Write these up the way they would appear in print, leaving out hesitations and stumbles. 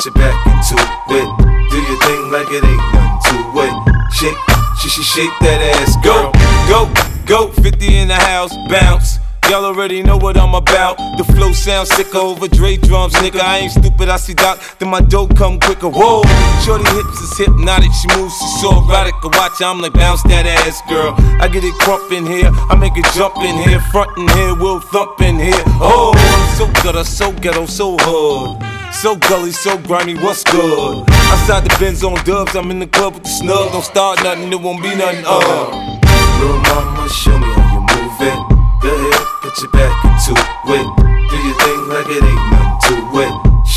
put your back into it. Do your thing like it ain't nothing to it. Shake, shake that ass, girl. Go, 50 in the house, bounce. Y'all already know what I'm about. The flow sounds sicker over Dre drums, nigga. I ain't stupid, I see Doc, then my dope come quicker. Whoa, shorty hips is hypnotic, she moves, she's so erotic. I watch her, I'm like, bounce that ass, girl. I get it crump in here, I make it jump in here, front in here, we'll thump in here. Oh, I'm so gutter, so ghetto, so hood. So gully, so grimy, what's good? Outside the Benz on dubs, I'm in the club with the snug. Don't start nothing, it won't be nothing, Little mama, show me how you move it. Go ahead, put your back into it. Do your thing like it ain't nothing to it.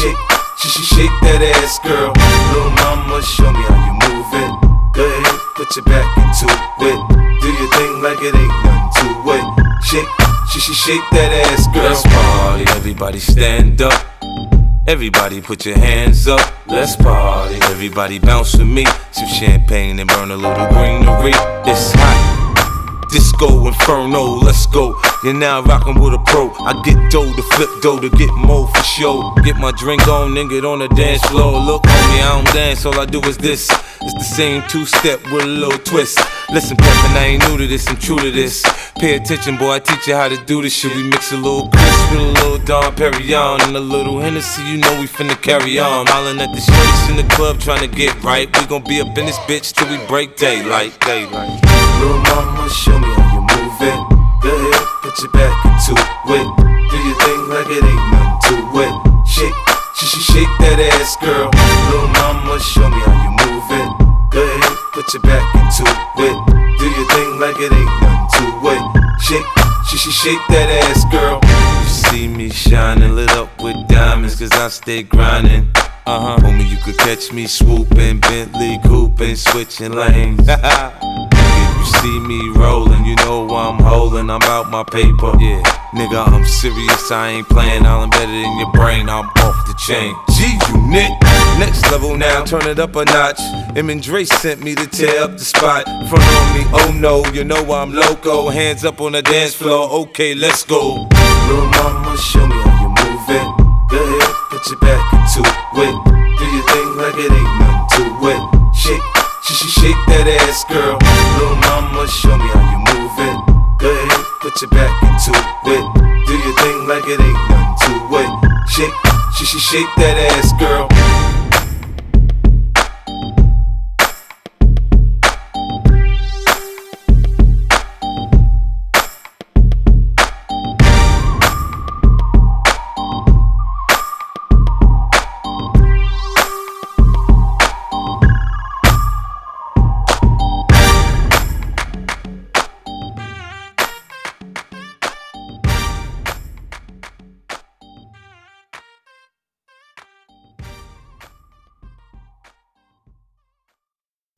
Shake that ass, girl. Little mama, show me how you move it. Go ahead, put your back into it. Do your thing like it ain't nothing to it. Shake that ass, girl. Let's party, everybody stand up. Everybody put your hands up, let's party. Everybody bounce with me, some champagne and burn a little greenery. It's hot, disco inferno, let's go. You're now rockin' with a pro. I get dough to flip dough to get more for show. Get my drink on and get on the dance floor. Look homie, I don't dance, all I do is this. It's the same two-step with a little twist. Listen, Peppin', I ain't new to this, I'm true to this. Pay attention, boy, I teach you how to do this shit. We mix a little Chris with a little Dom Perignon and a little Hennessy, you know we finna carry on. Hollin' at the shorties in the club tryna get right. We gon' be up in this bitch till we break daylight. Little mama, show me how you move it. Go ahead, put your back into it. Do your thing like it ain't nothing to it. Shake that ass, girl. Little mama, show me how you move it. Go ahead, put your back into it. Do your thing like it ain't nothing to it. Shake that ass, girl. You see me shining, lit up with diamonds, cause I stay grinding. Homie, you could catch me swooping, Bentley cooping, switching lanes. If you see me rolling, you know I'm holding, I'm out my paper. Yeah, nigga, I'm serious, I ain't playing, I'll embed it in your brain, I'm off the chain. G-Unit, next level now, turn it up a notch. Em and Dre sent me to tear up the spot. Front on me, oh no, you know I'm loco. Hands up on the dance floor, okay, let's go. Little mama, show me how you move it. Go ahead, put your back into it. Do your thing like it ain't nothing to it. Shake that ass, girl. Little mama, show me how you move it. Go ahead, put your back into it. Do your thing like it ain't nothing to it. Shake that ass, girl.